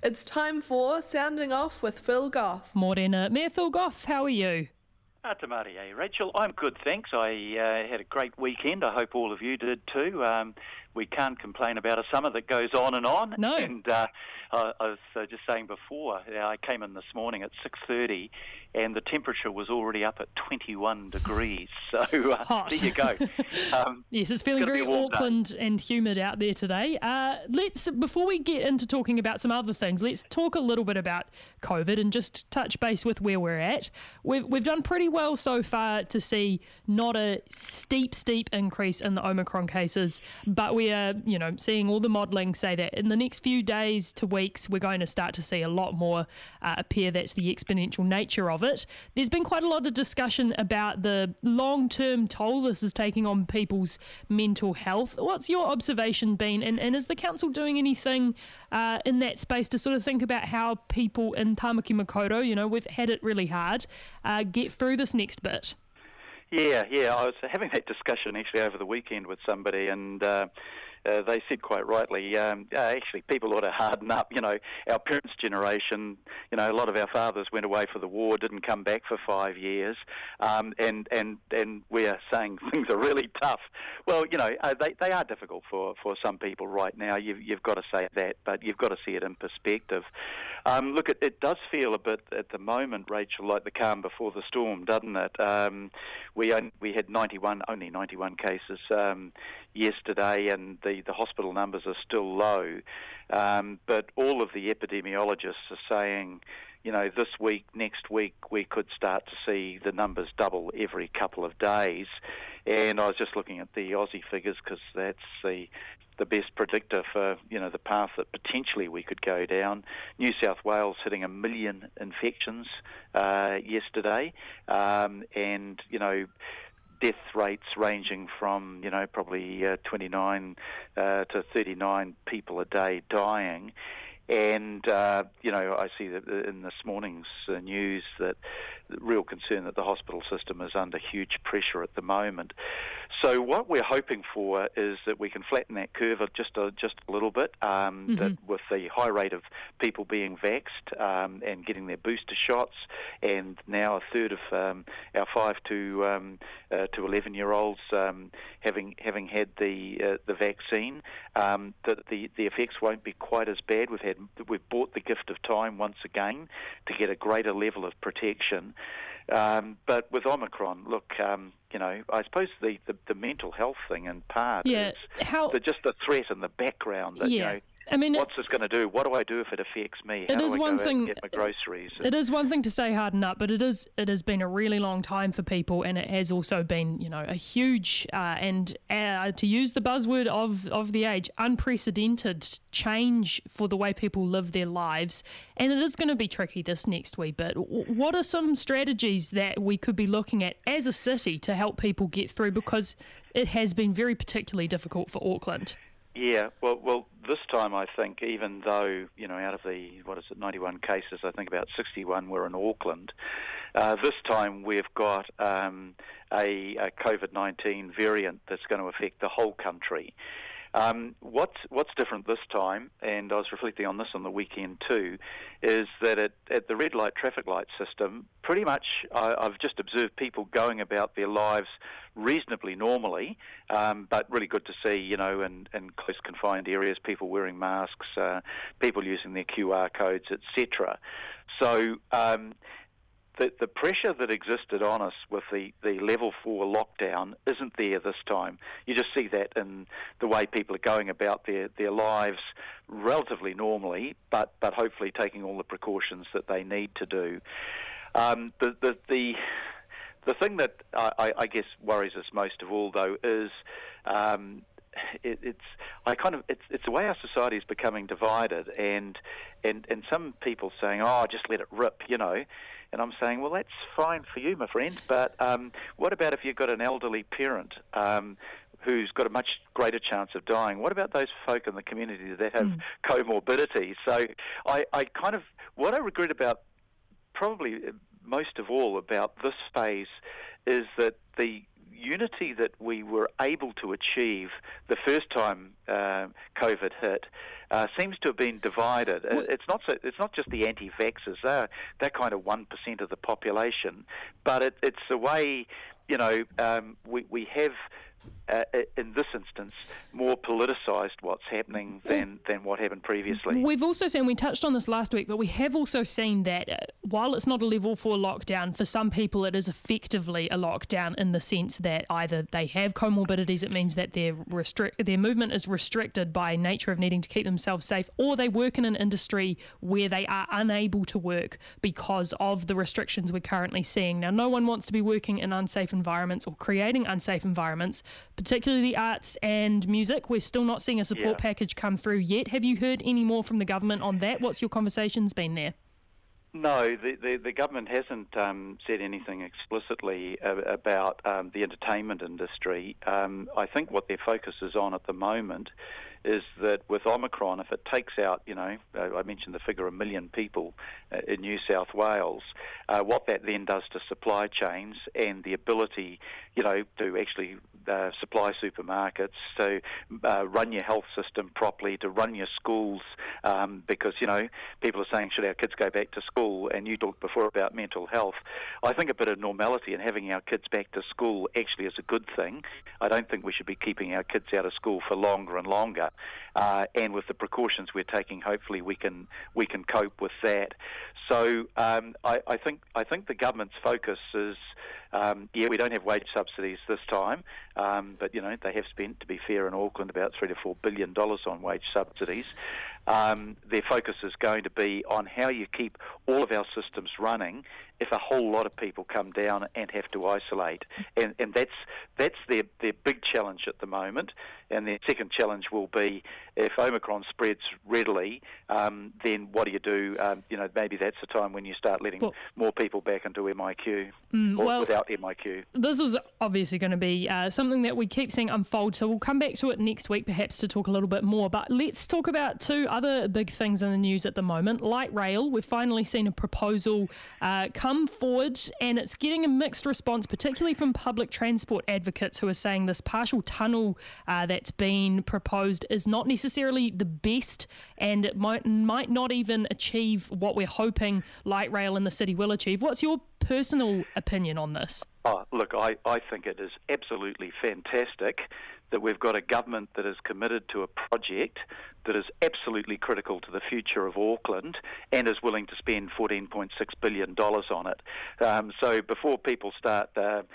It's time for Sounding Off with Phil Goff. Morena. Mayor Phil Goff, how are you? Te Māori, Rachel. I'm good, thanks. I had a great weekend. I hope all of you did too. We can't complain about a summer that goes on and on. No. And I was just saying before, I came in this morning at 6:30 and the temperature was already up at 21 degrees. So Hot. there you go. Yes, it's feeling very Auckland and humid out there today. Before we get into talking about some other things, let's talk a little bit about COVID and just touch base with where we're at. We've done pretty well so far to see not a steep increase in the Omicron cases, but we are, seeing all the modelling say that in the next few days to weeks, we're going to start to see a lot more appear. That's the exponential nature of it. There's been quite a lot of discussion about the long-term toll this is taking on people's mental health. What's your observation been, and is the council doing anything in that space to sort of think about how people in Tāmaki Makaurau, we've had it really hard, get through this next bit? Yeah, I was having that discussion actually over the weekend with somebody, and they said quite rightly, actually people ought to harden up. Our parents' generation, a lot of our fathers went away for the war, didn't come back for 5 years, and we're saying things are really tough. Well, they are difficult for some people right now. You've got to say that, but you've got to see it in perspective. Look, it does feel a bit at the moment, Rachel, like the calm before the storm, doesn't it? We had only 91 cases yesterday, and the hospital numbers are still low. But all of the epidemiologists are saying, this week, next week, we could start to see the numbers double every couple of days. And I was just looking at the Aussie figures because that's the best predictor for, the path that potentially we could go down. New South Wales hitting 1 million infections yesterday, and, death rates ranging from, probably 29 to 39 people a day dying. And, I see that in this morning's news that the real concern that the hospital system is under huge pressure at the moment. So what we're hoping for is that we can flatten that curve just a little bit, that with the high rate of people being vaxxed and getting their booster shots, and now a third of our 5 to 11-year-olds having had the vaccine, that the effects won't be quite as bad. We've bought the gift of time once again to get a greater level of protection. But with Omicron, look, I suppose the mental health thing in part is just the threat in the background that, what's this going to do? What do I do if it affects me? How do I go out and get my groceries? It is one thing to say harden up, but it has been a really long time for people, and it has also been, a huge and to use the buzzword of the age, unprecedented change for the way people live their lives, and it is going to be tricky this next wee bit. What are some strategies that we could be looking at as a city to help people get through, because it has been very particularly difficult for Auckland? Yeah, well, this time I think, even though, out of the, 91 cases, I think about 61 were in Auckland, this time we've got a COVID-19 variant that's going to affect the whole country. What's different this time, and I was reflecting on this on the weekend too, is that at the red light traffic light system, pretty much I've just observed people going about their lives reasonably normally, but really good to see, in close confined areas, people wearing masks, people using their QR codes, etc. So the pressure that existed on us with the level 4 lockdown isn't there this time. You just see that in the way people are going about their lives relatively normally, but hopefully taking all the precautions that they need to do. The thing that I guess worries us most of all, though, is it's the way our society is becoming divided, and some people saying, just let it rip, And I'm saying, well, that's fine for you, my friend, but what about if you've got an elderly parent who's got a much greater chance of dying? What about those folk in the community that have comorbidities? So what I regret about, probably most of all about this phase, is that unity that we were able to achieve the first time COVID hit seems to have been divided. It's not just the anti-vaxxers. They're kind of 1% of the population, but it's the way, we have. In this instance, more politicised what's happening than what happened previously. We've also seen, we touched on this last week, but we have also seen that while it's not a level 4 lockdown, for some people it is effectively a lockdown in the sense that either they have comorbidities, it means that their movement is restricted by nature of needing to keep themselves safe, or they work in an industry where they are unable to work because of the restrictions we're currently seeing. Now, no one wants to be working in unsafe environments or creating unsafe environments, particularly the arts and music. We're still not seeing a support package come through yet. Have you heard any more from the government on that? What's your conversations been there? No, the government hasn't said anything explicitly about the entertainment industry. I think what their focus is on at the moment is that with Omicron, if it takes out, I mentioned the figure 1 million people in New South Wales, what that then does to supply chains and the ability, to actually supply supermarkets, to run your health system properly, to run your schools, because, people are saying, should our kids go back to school? And you talked before about mental health. I think a bit of normality and having our kids back to school actually is a good thing. I don't think we should be keeping our kids out of school for longer and longer. And with the precautions we're taking, hopefully we can cope with that. So I think the government's focus is, we don't have wage subsidies this time, but they have spent, to be fair, in Auckland about $3 to $4 billion on wage subsidies. Their focus is going to be on how you keep all of our systems running if a whole lot of people come down and have to isolate. And that's their big challenge at the moment. And their second challenge will be if Omicron spreads readily, then what do you do? Maybe that's the time when you start letting more people back into MIQ without MIQ. This is obviously going to be something that we keep seeing unfold, so we'll come back to it next week perhaps to talk a little bit more. But let's talk about two other big things in the news at the moment. Light rail, we've finally seen a proposal come forward, and it's getting a mixed response, particularly from public transport advocates who are saying this partial tunnel that's been proposed is not necessarily the best, and it might not even achieve what we're hoping light rail in the city will achieve. What's your personal opinion on this? Oh, look, I think it is absolutely fantastic that we've got a government that is committed to a project that is absolutely critical to the future of Auckland and is willing to spend $14.6 billion on it. So before people start,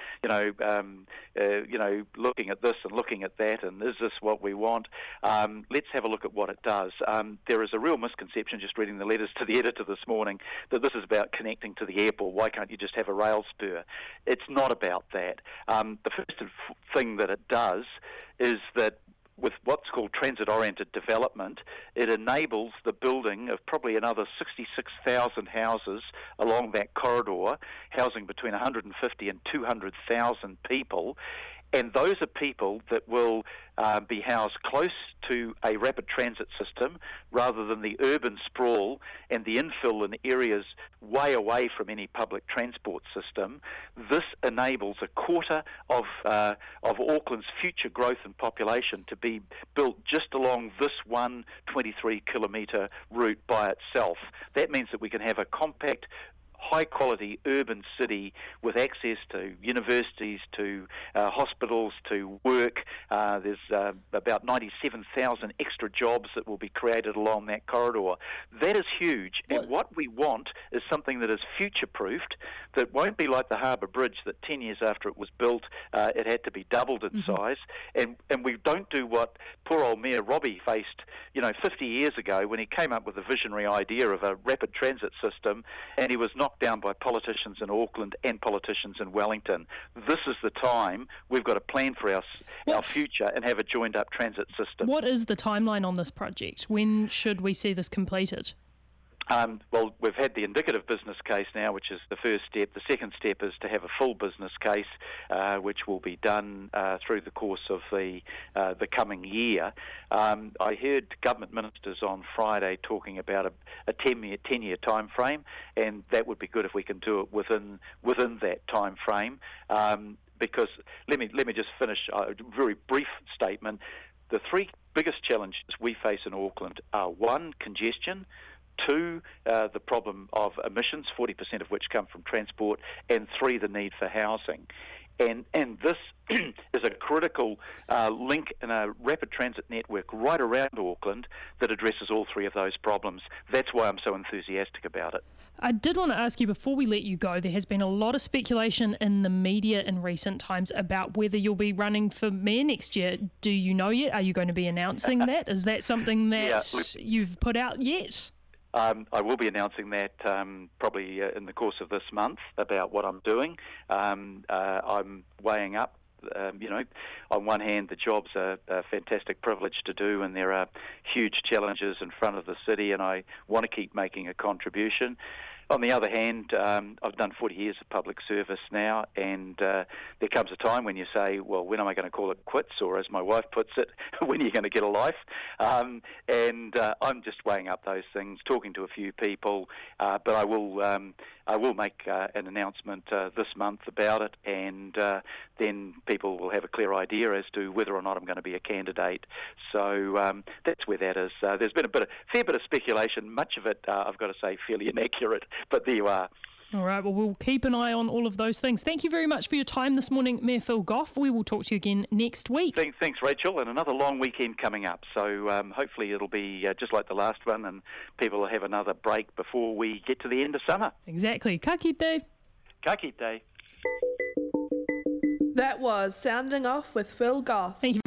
looking at this and looking at that, and is this what we want? Let's have a look at what it does. There is a real misconception, just reading the letters to the editor this morning, that this is about connecting to the airport. Why can't you just have a rail spur? It's not about that. The first thing that it does is that with what's called transit-oriented development, it enables the building of probably another 66,000 houses along that corridor, housing between 150 and 200,000 people. And those are people that will be housed close to a rapid transit system rather than the urban sprawl and the infill in areas way away from any public transport system. This enables a quarter of Auckland's future growth and population to be built just along this one 23-kilometre route by itself. That means that we can have a compact, high-quality urban city with access to universities, to hospitals, to work. There's about 97,000 extra jobs that will be created along that corridor. That is huge, and what we want is something that is future-proofed, that won't be like the Harbour Bridge that 10 years after it was built, it had to be doubled in size, and we don't do what poor old Mayor Robbie faced 50 years ago when he came up with the visionary idea of a rapid transit system, and he was knocked down by politicians in Auckland and politicians in Wellington. This is the time we've got to plan for our future and have a joined-up transit system. What is the timeline on this project? When should we see this completed? Well, we've had the indicative business case now, which is the first step. The second step is to have a full business case, which will be done through the course of the coming year. I heard government ministers on Friday talking about a 10-year time frame, and that would be good if we can do it within that time frame. because let me just finish a very brief statement. The three biggest challenges we face in Auckland are 1, congestion, 2, the problem of emissions, 40% of which come from transport, and 3, the need for housing. And this is a critical link in a rapid transit network right around Auckland that addresses all 3 of those problems. That's why I'm so enthusiastic about it. I did want to ask you, before we let you go, there has been a lot of speculation in the media in recent times about whether you'll be running for mayor next year. Do you know yet? Are you going to be announcing that? Is that something that you've put out yet? I will be announcing that probably in the course of this month about what I'm doing. I'm weighing up. On one hand, the job's a fantastic privilege to do, and there are huge challenges in front of the city, and I want to keep making a contribution. On the other hand, I've done 40 years of public service now, and there comes a time when you say, well, when am I going to call it quits? Or as my wife puts it, when are you going to get a life? And I'm just weighing up those things, talking to a few people, but I will make an announcement this month about it, and then people will have a clear idea as to whether or not I'm going to be a candidate. So that's where that is. There's been a fair bit of speculation, much of it, I've got to say, fairly inaccurate, but there you are. All right, well, we'll keep an eye on all of those things. Thank you very much for your time this morning, Mayor Phil Goff. We will talk to you again next week. Thanks, Rachel, and another long weekend coming up. So hopefully it'll be just like the last one, and people will have another break before we get to the end of summer. Exactly. Ka kite. Ka kite. That was Sounding Off with Phil Goff. Thank you.